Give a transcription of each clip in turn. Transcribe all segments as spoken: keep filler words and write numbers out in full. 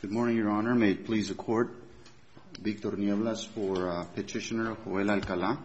Good morning, Your Honor. May it please the Court. Victor Nieblas for uh, Petitioner Joel Alcala.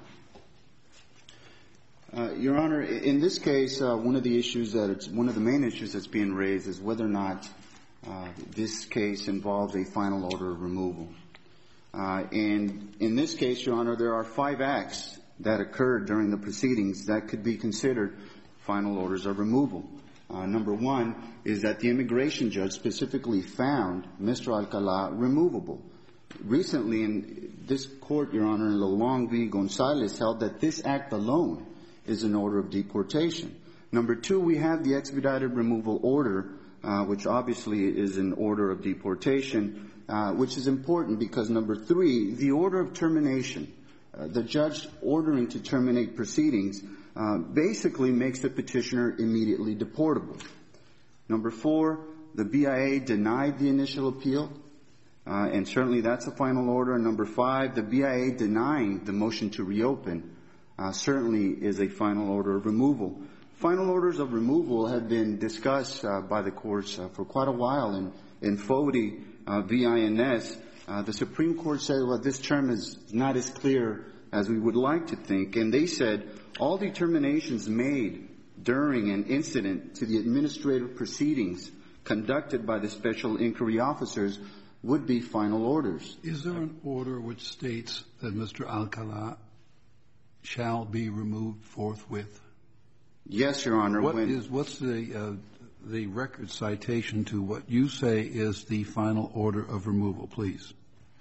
Uh, Your Honor, in this case, uh, one of the issues that it's, one of the main issues that's being raised is whether or not uh, this case involves a final order of removal. Uh, and in this case, Your Honor, there are five acts that occurred during the proceedings that could be considered final orders of removal. Uh, number one is that the immigration judge specifically found Mister Alcala removable. Recently, in this court, Your Honor, in Lolong v. Gonzalez, held that this act alone is an order of deportation. Number two, we have the expedited removal order, uh, which obviously is an order of deportation, uh, which is important because, number three, the order of termination, uh, the judge ordering to terminate proceedings, Uh, basically makes the petitioner immediately deportable. Number four, the B I A denied the initial appeal, uh, and certainly that's a final order. And number five, the B I A denying the motion to reopen uh, certainly is a final order of removal. Final orders of removal have been discussed uh, by the courts uh, for quite a while. In, in Fody uh, v. I N S, uh, the Supreme Court said, well, this term is not as clear as we would like to think, and they said all determinations made during an incident to the administrative proceedings conducted by the special inquiry officers would be final orders. Is there an order which states that Mister Alcala shall be removed forthwith? Yes, Your Honor. What when is, what's the, uh, the record citation to what you say is the final order of removal, please?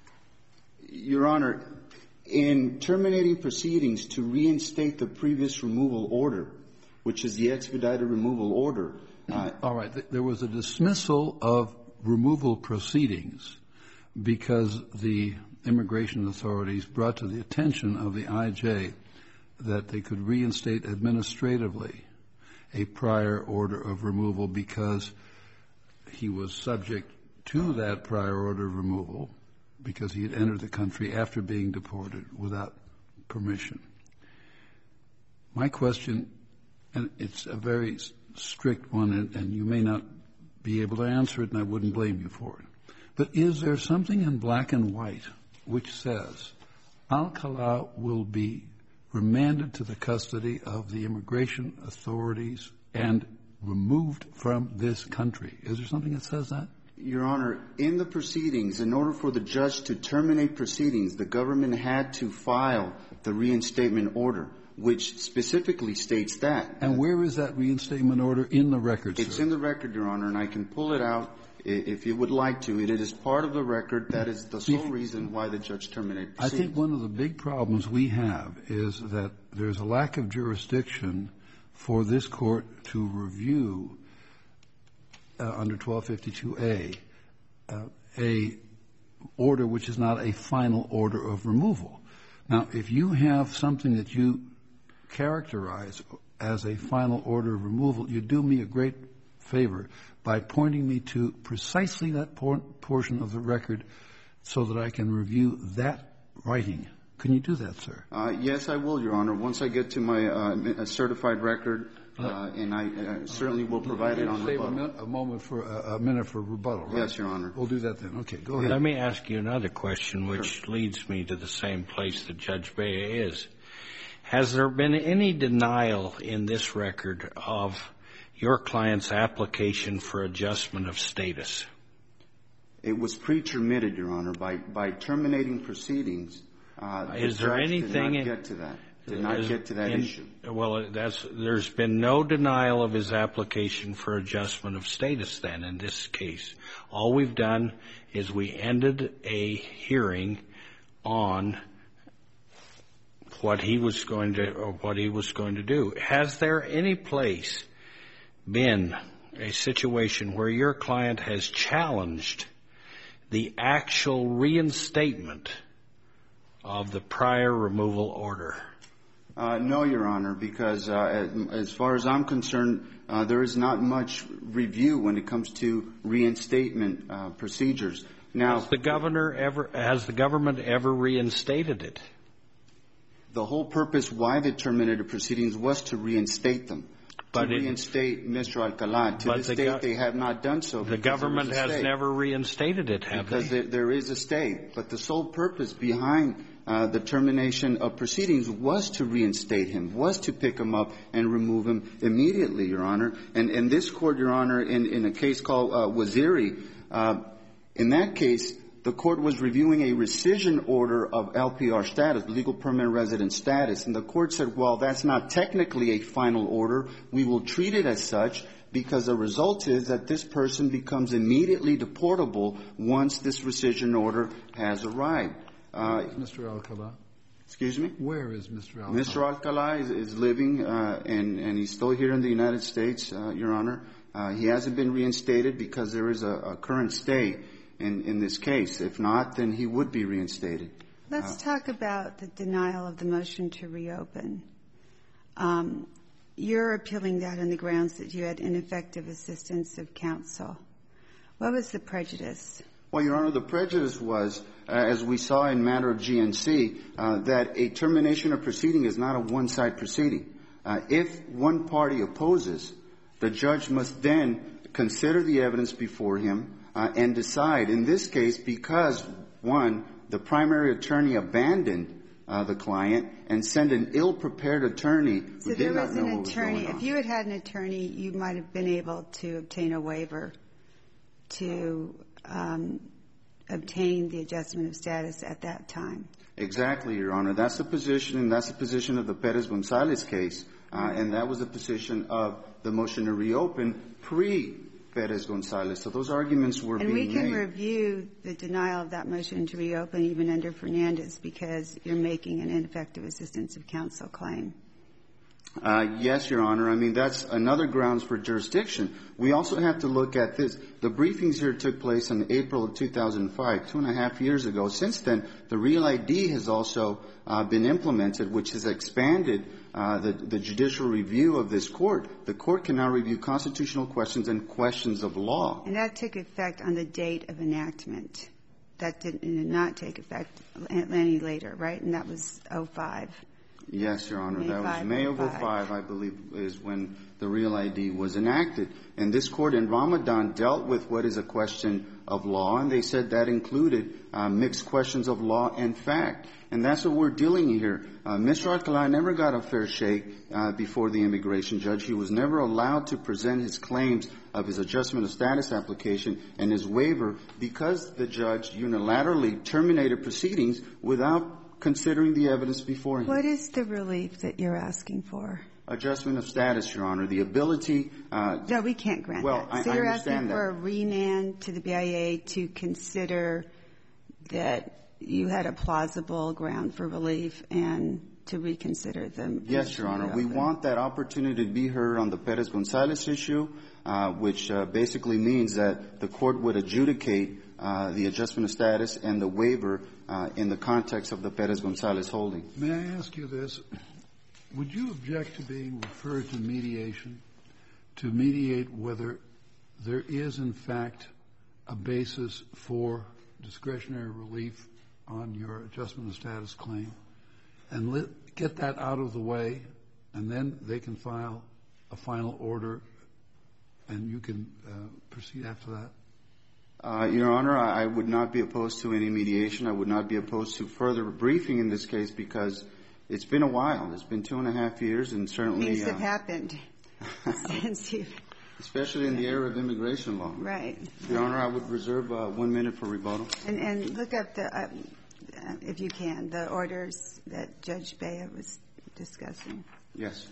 Your Honor, in terminating proceedings to reinstate the previous removal order, which is the expedited removal order. Uh, All right. There was a dismissal of removal proceedings because the immigration authorities brought to the attention of the I J that they could reinstate administratively a prior order of removal because he was subject to that prior order of removal because he had entered the country after being deported without permission. My question, and it's a very strict one, and, and you may not be able to answer it, and I wouldn't blame you for it, but is there something in black and white which says Alcala will be remanded to the custody of the immigration authorities and removed from this country? Is there something that says that? Your Honor, in the proceedings, in order for the judge to terminate proceedings, the government had to file the reinstatement order, which specifically states that. And where is that reinstatement order in the record, sir? It's in the record, Your Honor, and I can pull it out if you would like to. It is part of the record. That is the sole reason why the judge terminated proceedings. I think one of the big problems we have is that there's a lack of jurisdiction for this court to review Uh, under twelve fifty-two A, uh, a order which is not a final order of removal. Now, if you have something that you characterize as a final order of removal, you do me a great favor by pointing me to precisely that por- portion of the record so that I can review that writing. Can you do that, sir? Uh, yes, I will, Your Honor. Once I get to my uh, certified record, Uh, and I uh, certainly will provide it on save rebuttal. A, min- a moment for uh, a minute for rebuttal, right? Yes, Your Honor. We'll do that then. Okay, go ahead. Let me ask you another question, which sure. leads me to the same place that Judge Bea is. Has there been any denial in this record of your client's application for adjustment of status? It was pre-terminated, Your Honor, by by terminating proceedings. Uh, is there anything did not get to that? Did not is, get to that in, issue. Well, that's, there's been no denial of his application for adjustment of status then in this case. All we've done is we ended a hearing on what he was going to, or what he was going to do. Has there any place been a situation where your client has challenged the actual reinstatement of the prior removal order? Uh, no, Your Honor, because uh, as far as I'm concerned, uh, there is not much review when it comes to reinstatement uh, procedures. Now, has the governor ever, has the government ever reinstated it? The whole purpose why they terminated proceedings was to reinstate them. But to it- reinstate Mister Alcala. To But this the date, gov- they have not done so. The because there was government a has stay. never reinstated it, have Because they? there, there is a stay. But the sole purpose behind uh, the termination of proceedings was to reinstate him, was to pick him up and remove him immediately, Your Honor. And, and this Court, Your Honor, in, in a case called uh, Waziri, uh, in that case, the Court was reviewing a rescission order of L P R status, legal permanent resident status, and the Court said, well, that's not technically a final order. We will treat it as such because the result is that this person becomes immediately deportable once this rescission order has arrived. Uh, Mister Alcala? excuse me? Where is Mister Alcala? Mister Alcala is, is living, uh, and, and he's still here in the United States, uh, Your Honor. Uh, he hasn't been reinstated because there is a, a current stay in, in this case. If not, then he would be reinstated. Let's uh, talk about the denial of the motion to reopen. Um, you're appealing that on the grounds that you had ineffective assistance of counsel. What was the prejudice? Well, Your Honor, the prejudice was, uh, as we saw in matter of G N C, uh, that a termination of proceeding is not a one-side proceeding. Uh, if one party opposes, the judge must then consider the evidence before him uh, and decide. In this case, because, one, the primary attorney abandoned uh, the client and sent an ill-prepared attorney who so did not know what was going on. So there was an attorney. If you had had an attorney, you might have been able to obtain a waiver to um, obtain the adjustment of status at that time. Exactly, Your Honor. That's the position, and that's the position of the Perez-Gonzalez case, uh, and that was the position of the motion to reopen pre-Perez-Gonzalez. So those arguments were and being made. And we can review the denial of that motion to reopen even under Fernandez because you're making an ineffective assistance of counsel claim. Uh, yes, Your Honor. I mean, that's another grounds for jurisdiction. We also have to look at this. The briefings here took place in April of two thousand five, two and a half years ago. Since then, the Real I D has also uh, been implemented, which has expanded uh, the, the judicial review of this court. The court can now review constitutional questions and questions of law. And that took effect on the date of enactment. That did, did not take effect any later, right? And that was oh five. Yes, Your Honor. May that was May of oh five, I believe, is when the Real I D was enacted. And this court in Ramadan dealt with what is a question of law, and they said that included uh, mixed questions of law and fact. And that's what we're dealing here. Uh, Mister Alcala never got a fair shake uh, before the immigration judge. He was never allowed to present his claims of his adjustment of status application and his waiver because the judge unilaterally terminated proceedings without considering the evidence before him. What is the relief that you're asking for? Adjustment of status, Your Honor. The ability... Uh, no, we can't grant well, that. I, so I you're understand asking that. for a remand to the B I A to consider that you had a plausible ground for relief and to reconsider them. Yes, Your Honor. We want that opportunity to be heard on the Perez-Gonzalez issue, uh, which uh, basically means that the court would adjudicate uh, the adjustment of status and the waiver uh, in the context of the Perez-Gonzalez holding. May I ask you this? Would you object to being referred to mediation to mediate whether there is, in fact, a basis for discretionary relief on your adjustment of status claim, and let, get that out of the way, and then they can file a final order, and you can uh, proceed after that? Uh, Your Honor, I, I would not be opposed to any mediation. I would not be opposed to further briefing in this case because it's been a while. It's been two and a half years, and certainly... Things have uh, happened since you've... Especially in the era of immigration law. Right. Your Honor, I would reserve uh, one minute for rebuttal. And, and look up the, uh, if you can, the orders that Judge Bea was discussing. Yes.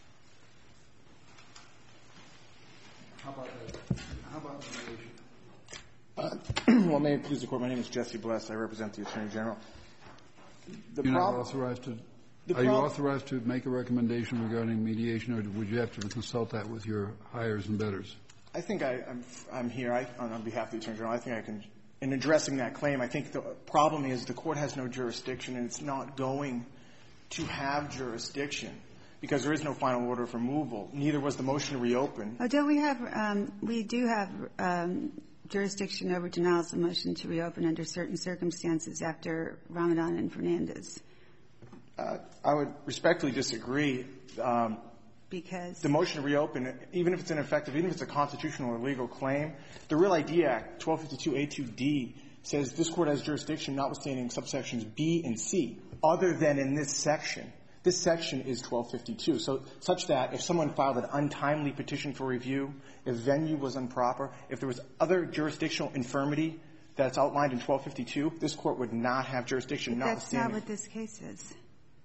How about that? How about mediation? Uh, well, may it please the Court, my name is Jesse Bless. I represent the Attorney General. The You're prob- not authorized to... the Are you prob- authorized to make a recommendation regarding mediation, or would you have to consult that with your hires and betters? I think I, I'm, I'm here I, on, on behalf of the Attorney General. I think I can, in addressing that claim, I think the problem is the Court has no jurisdiction, and it's not going to have jurisdiction because there is no final order of removal. Neither was the motion to reopen. Oh, don't we have, um, we do have um, jurisdiction over denials of motion to reopen under certain circumstances after Ramadan and Fernandez. Uh, I would respectfully disagree. Um, because the motion to reopen, even if it's ineffective, even if it's a constitutional or legal claim, the Real I D Act, twelve fifty-two A two D, says this Court has jurisdiction notwithstanding subsections B and C, other than in this section. This section is twelve fifty-two, so such that if someone filed an untimely petition for review, if venue was improper, if there was other jurisdictional infirmity that's outlined in twelve fifty-two, this Court would not have jurisdiction but that's notwithstanding. not what this case is.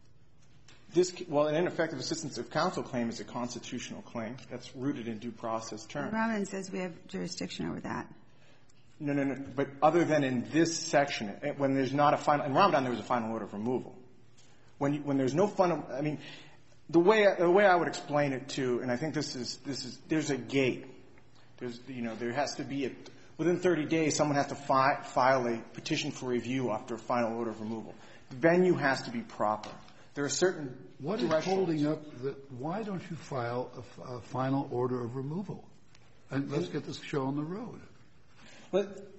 This, well, an ineffective assistance of counsel claim is a constitutional claim that's rooted in due process terms. Rahman says we have jurisdiction over that. No, no, no. But other than in this section, when there's not a final, in Ramadan there was a final order of removal. When you, when there's no final, I mean, the way the way I would explain it to, and I think this is this is there's a gate. There's you know there has to be a, within thirty days someone has to fi- file a petition for review after a final order of removal. The venue has to be proper. There are certain What is holding up that? Why don't you file a, a final order of removal? And let's get this show on the road. But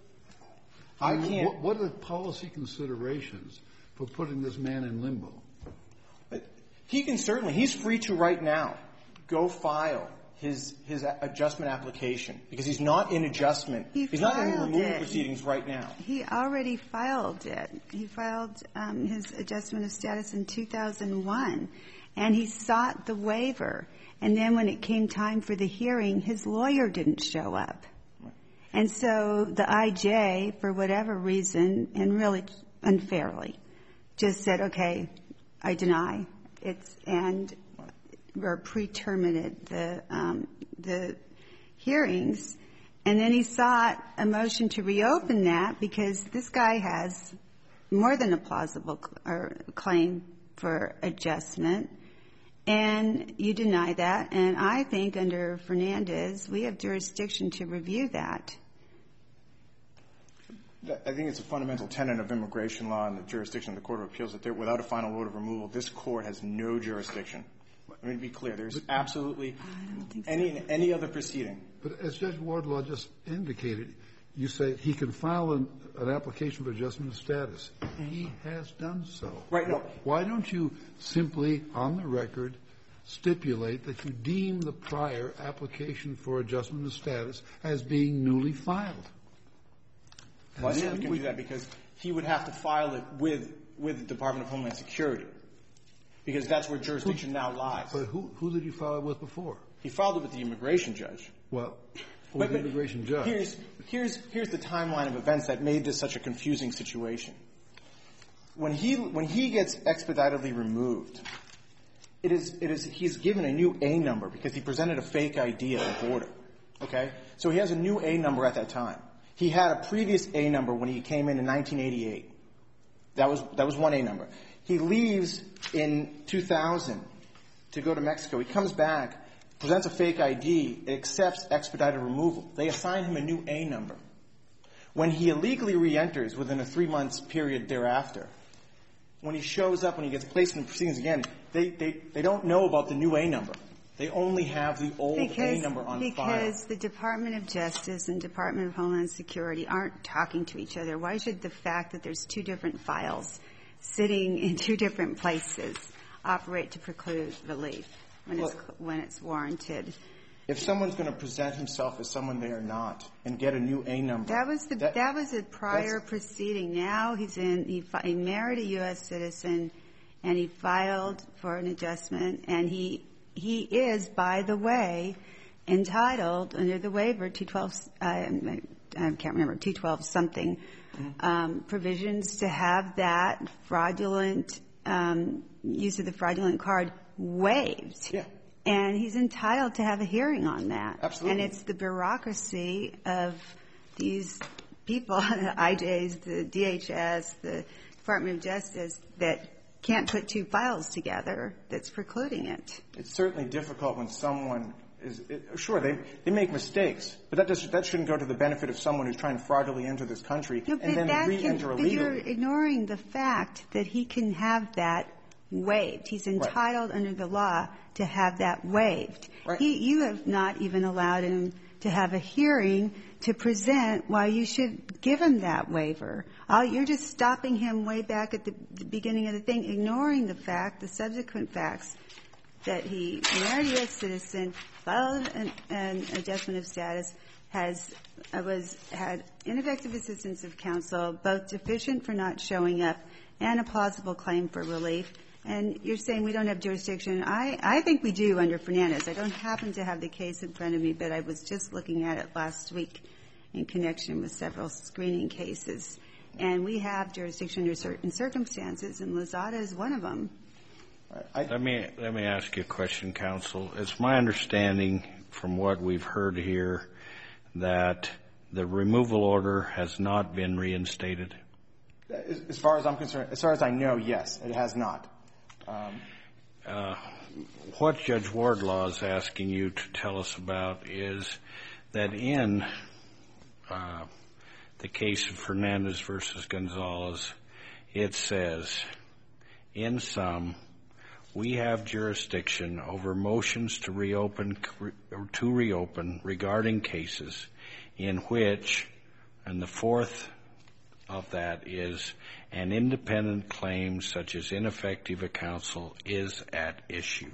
I can't. What, what are the policy considerations for putting this man in limbo? But he can certainly. He's free to right now go file his his adjustment application because he's not in adjustment. He he's not in filed removal it. proceedings right now. He already filed it. He filed um, his adjustment of status in two thousand one, and he sought the waiver. And then when it came time for the hearing, his lawyer didn't show up. And so the I J, for whatever reason, and really unfairly, just said, okay, I deny. It's, and or pre-terminated the, um, the hearings. And then he sought a motion to reopen that because this guy has more than a plausible cl- or claim for adjustment. And you deny that. And I think under Fernandez, we have jurisdiction to review that. I think it's a fundamental tenet of immigration law and the jurisdiction of the Court of Appeals that there, without a final order of removal, this Court has no jurisdiction. Let me be clear. There's absolutely so. any any other proceeding. But as Judge Wardlaw just indicated, you say he can file an, an application for adjustment of status. Mm-hmm. He has done so. Right. No. Why don't you simply, on the record, stipulate that you deem the prior application for adjustment of status as being newly filed? Well, I certainly can do that because he would have to file it with with the Department of Homeland Security because that's where jurisdiction now lies. But who, who did you file it with before? He filed it with the immigration judge. Well, or but, the but immigration judge. Here's, here's, here's the timeline of events that made this such a confusing situation. When he, when he gets expeditedly removed, it is, it is, he's given a new A number because he presented a fake I D at the border. Okay? So he has a new A number at that time. He had a previous A number when he came in in nineteen eighty-eight. That was, that was one A number. He leaves in two thousand to go to Mexico. He comes back, presents a fake I D, accepts expedited removal. They assign him a new A number. When he illegally reenters within a three-month period thereafter, when he shows up, when he gets placed in the proceedings again, they, they, they don't know about the new A number. They only have the old because, A number on because file. Because the Department of Justice and Department of Homeland Security aren't talking to each other. Why should the fact that there's two different files sitting in two different places operate to preclude relief when, well, it's, when it's warranted? If someone's going to present himself as someone they are not and get a new A number. That was the that, that was a prior proceeding. Now he's in he, he married a U S citizen and he filed for an adjustment and he he is, by the way, entitled under the waiver two twelve uh, I can't remember two twelve something mm-hmm. um, provisions to have that fraudulent um, use of the fraudulent card waived. Yeah. And he's entitled to have a hearing on that. Absolutely. And it's the bureaucracy of these people, the I Js, the D H S, the Department of Justice, that can't put two files together that's precluding it. It's certainly difficult when someone is it, – sure, they, they make mistakes, but that, does, that shouldn't go to the benefit of someone who's trying to fraudulently enter this country no, and then re-enter illegally. But you're ignoring the fact that he can have that waived. He's entitled right. under the law to have that waived. Right. He, you have not even allowed him to have a hearing to present why you should give him that waiver. All, you're just stopping him way back at the, the beginning of the thing, ignoring the fact, the subsequent facts that he married a U S citizen, filed an, an adjustment of status, has uh, was had ineffective assistance of counsel, both deficient for not showing up and a plausible claim for relief. And you're saying we don't have jurisdiction. I, I think we do under Fernandez. I don't happen to have the case in front of me, but I was just looking at it last week in connection with several screening cases. And we have jurisdiction under certain circumstances, and Lozada is one of them. I, let me let me ask you a question, counsel. It's my understanding from what we've heard here that the removal order has not been reinstated. As, as far as I'm concerned, as far as I know, yes, it has not. Um, uh, what Judge Wardlaw is asking you to tell us about is that in uh, the case of Fernandez versus Gonzalez, it says, in sum, we have jurisdiction over motions to reopen or to reopen regarding cases in which, and the fourth of that is an independent claim such as ineffective counsel is at issue.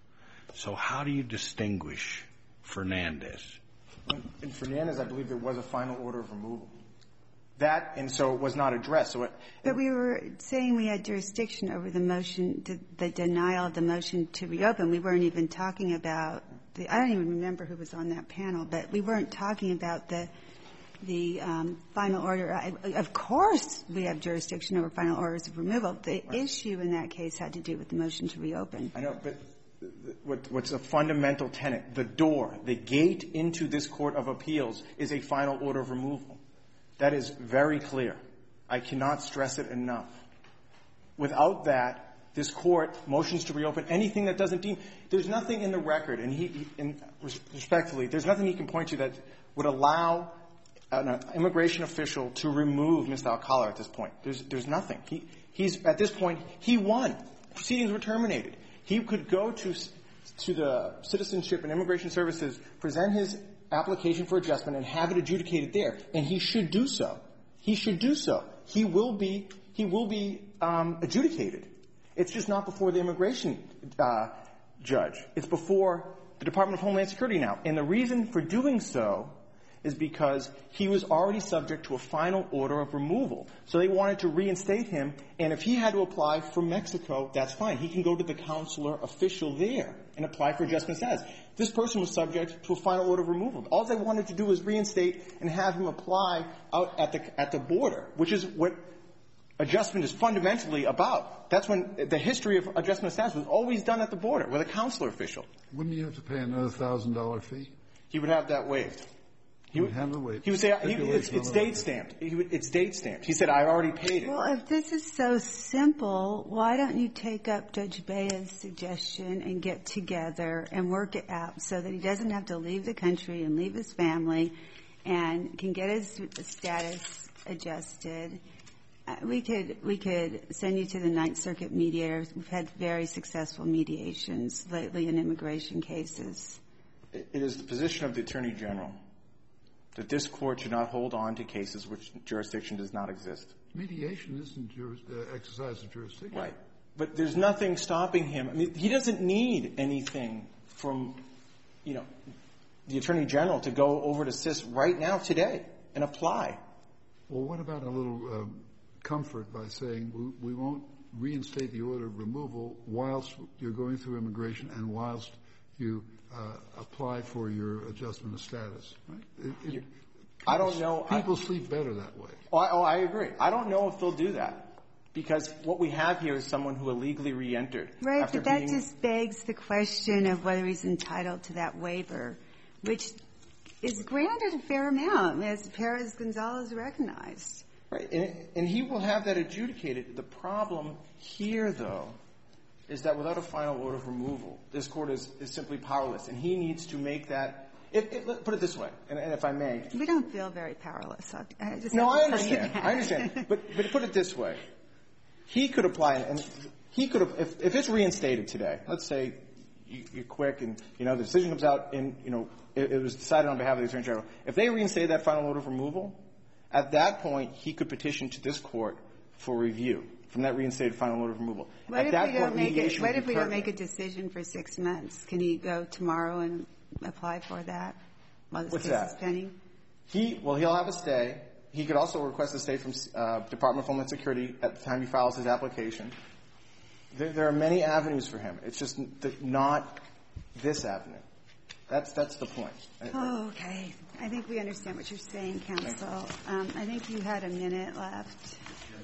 So how do you distinguish Fernandez? In Fernandez, I believe there was a final order of removal. That, and so it was not addressed. So it, but we were saying we had jurisdiction over the motion, the, the denial of the motion to reopen. We weren't even talking about the, I don't even remember who was on that panel, but we weren't talking about the the um, final order. I, of course we have jurisdiction over final orders of removal. The right. issue in that case had to do with the motion to reopen. I know, but what, what's a fundamental tenet, the door, the gate into this Court of Appeals is a final order of removal. That is very clear. I cannot stress it enough. Without that, this Court motions to reopen anything that doesn't deem – there's nothing in the record, and he, he and respectfully, there's nothing he can point to that would allow an immigration official to remove Mister Alcala at this point. There's, there's nothing. He, he's – at this point, he won. Proceedings were terminated. He could go to, to the Citizenship and Immigration Services, present his – application for adjustment and have it adjudicated there, and he should do so. He should do so. He will be he will be um, adjudicated. It's just not before the immigration uh, judge. It's before the Department of Homeland Security now. And the reason for doing so is because he was already subject to a final order of removal. So they wanted to reinstate him, and if he had to apply for Mexico, that's fine. He can go to the consular official there and apply for adjustment status. This person was subject to a final order of removal. All they wanted to do was reinstate and have him apply out at the at the border, which is what adjustment is fundamentally about. That's when the history of adjustment status was always done at the border with a consular official. Wouldn't you have to pay another one thousand dollars fee? He would have that waived. He would have it waived. He would say, he, it's, it's date stamped. He would, it's date stamped. He said, I already paid it. Well, if this is so simple, why don't you take up Judge Bea's suggestion and get together and work it out so that he doesn't have to leave the country and leave his family and can get his status adjusted? Uh, we could we could send you to the Ninth Circuit mediators. We've had very successful mediations lately in immigration cases. It is the position of the Attorney General that this Court should not hold on to cases which jurisdiction does not exist. Mediation isn't juris, uh, exercise of jurisdiction. Right. But there's nothing stopping him. I mean, he doesn't need anything from, you know, the Attorney General to go over to C I S right now, today, and apply. Well, what about a little um, comfort by saying we, we won't reinstate the order of removal whilst you're going through immigration and whilst you Uh, apply for your adjustment of status, right? It, it, I don't know. People I, sleep better that way. Oh I, oh, I agree. I don't know if they'll do that because what we have here is someone who illegally re-entered. Right, after but that being, just begs the question of whether he's entitled to that waiver, which is granted a fair amount, as Perez-Gonzalez recognized. Right, and, and he will have that adjudicated. The problem here, though, is that without a final order of removal, this Court is, is simply powerless, and he needs to make that. If, if, let, put it this way, and, and if I may. We don't feel very powerless. I, I just no, I understand. I understand. But, but put it this way. He could apply, and he could have, if, if it's reinstated today, let's say you, you're quick and, you know, the decision comes out and, you know, it, it was decided on behalf of the Attorney General. If they reinstate that final order of removal, at that point, he could petition to this Court for review from that reinstated final order of removal. What At if that we don't point, make it, mediation what would if be we don't pertinent. make a decision for six months? Can he go tomorrow and apply for that while this What's case that? is pending? He, well, he'll have a stay. He could also request a stay from uh, Department of Homeland Security at the time he files his application. There, there are many avenues for him. It's just th- not this avenue. That's that's the point. Oh, okay. I think we understand what you're saying, counsel. Um, I think you had a minute left.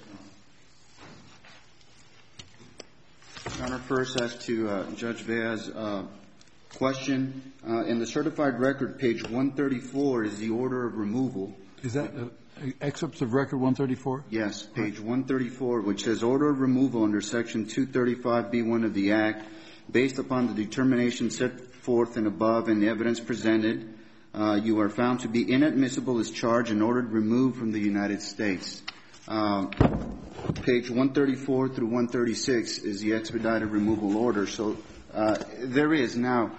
Your Honor, first as to uh, Judge Bea's uh, question, uh, in the certified record, page one thirty-four is the order of removal. Is that uh, excerpts of record one thirty-four? Yes, page one thirty-four, which says order of removal under section two thirty-five B one of the Act, based upon the determination set forth and above and the evidence presented, uh, you are found to be inadmissible as charged and ordered removed from the United States. Um, page one thirty-four through one thirty-six is the expedited removal order. So uh, there is now.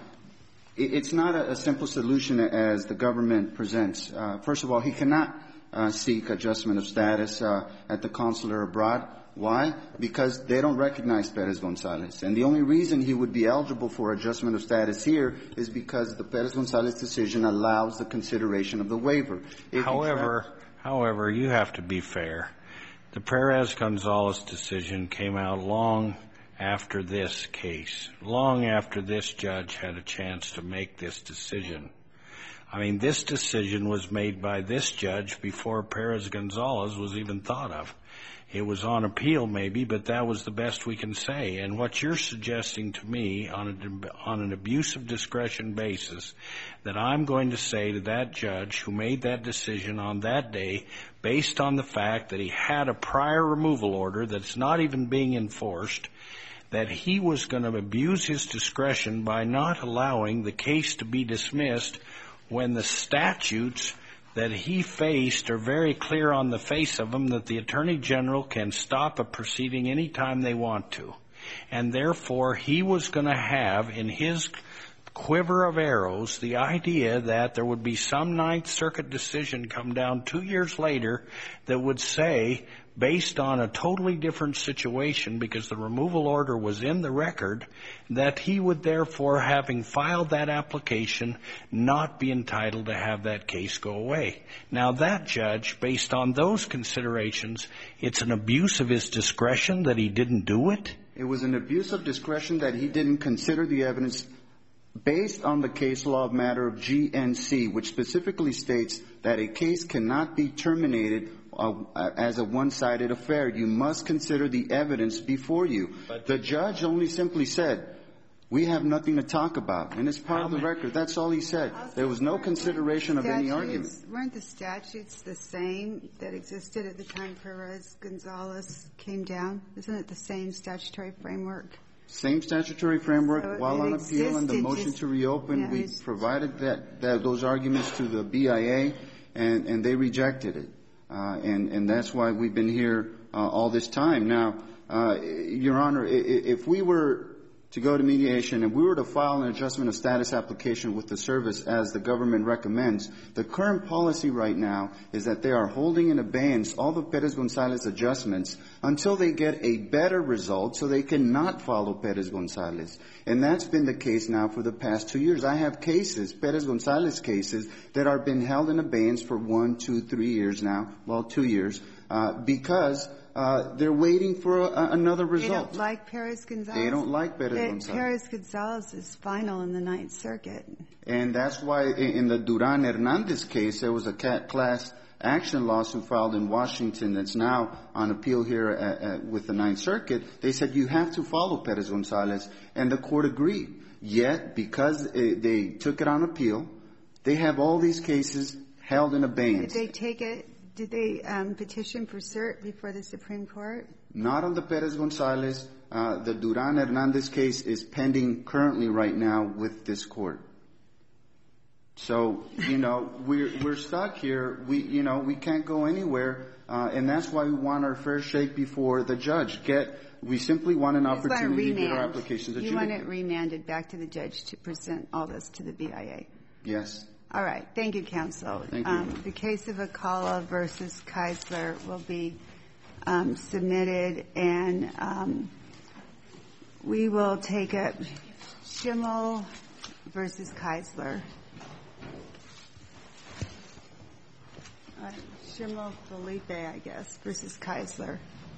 It's not a, a simple solution as the government presents. Uh, first of all, he cannot uh, seek adjustment of status uh, at the consular abroad. Why? Because they don't recognize Perez Gonzalez. And the only reason he would be eligible for adjustment of status here is because the Perez Gonzalez decision allows the consideration of the waiver. If However, however, you have to be fair. The Perez Gonzalez decision came out long after this case, long after this judge had a chance to make this decision. I mean, this decision was made by this judge before Perez Gonzalez was even thought of. It was on appeal maybe, but that was the best we can say. And what you're suggesting to me on, a, on an abuse of discretion basis, that I'm going to say to that judge who made that decision on that day, based on the fact that he had a prior removal order that's not even being enforced, that he was going to abuse his discretion by not allowing the case to be dismissed when the statutes that he faced are very clear on the face of them that the Attorney General can stop a proceeding any time they want to. And therefore, he was going to have in his quiver of arrows the idea that there would be some Ninth Circuit decision come down two years later that would say, based on a totally different situation because the removal order was in the record, that he would therefore, having filed that application, not be entitled to have that case go away. Now that judge, based on those considerations, it's an abuse of his discretion that he didn't do it? It was an abuse of discretion that he didn't consider the evidence based on the case law of matter of G N C, which specifically states that a case cannot be terminated uh, as a one-sided affair. You must consider the evidence before you. But the judge only simply said, we have nothing to talk about. And it's part of the record. That's all he said. There was no consideration of any argument. Weren't the statutes the same that existed at the time Perez Gonzalez came down? Isn't it the same statutory framework? Same statutory framework. So while on appeal and the motion just, to reopen, yeah, we provided that, that those arguments to the B I A, and, and they rejected it. Uh, and, and that's why we've been here uh, all this time. Now, uh, Your Honor, if we were to go to mediation and we were to file an adjustment of status application with the service as the government recommends, the current policy right now is that they are holding in abeyance all the Perez Gonzalez adjustments until they get a better result so they cannot follow Perez Gonzalez. And that's been the case now for the past two years. I have cases, Perez Gonzalez cases, that are been held in abeyance for one, two, three years now, well, two years, uh, because Uh, they're waiting for a, another result. They don't like Perez Gonzalez? They don't like Perez but Gonzalez. Perez Gonzalez is final in the Ninth Circuit. And that's why in the Duran Hernandez case, there was a class action lawsuit filed in Washington that's now on appeal here at, at, with the Ninth Circuit. They said you have to follow Perez Gonzalez, and the court agreed. Yet, because it, they took it on appeal, they have all these cases held in abeyance. Did they take it? Did they um, petition for cert before the Supreme Court? Not on the Perez Gonzalez. Uh, the Duran Hernandez case is pending currently right now with this court. So, you know, we're, we're stuck here. We, you know, we can't go anywhere. Uh, and that's why we want our fair shake before the judge. Get, we simply want an opportunity to get our applications adjudicated. You want it remanded back to the judge to present all this to the B I A? Yes. All right. Thank you, counsel. Thank you. Um, the case of Acala versus Keisler will be um, submitted, and um, we will take up Schimmel versus Keisler. Uh, Schimmel Felipe, I guess, versus Keisler.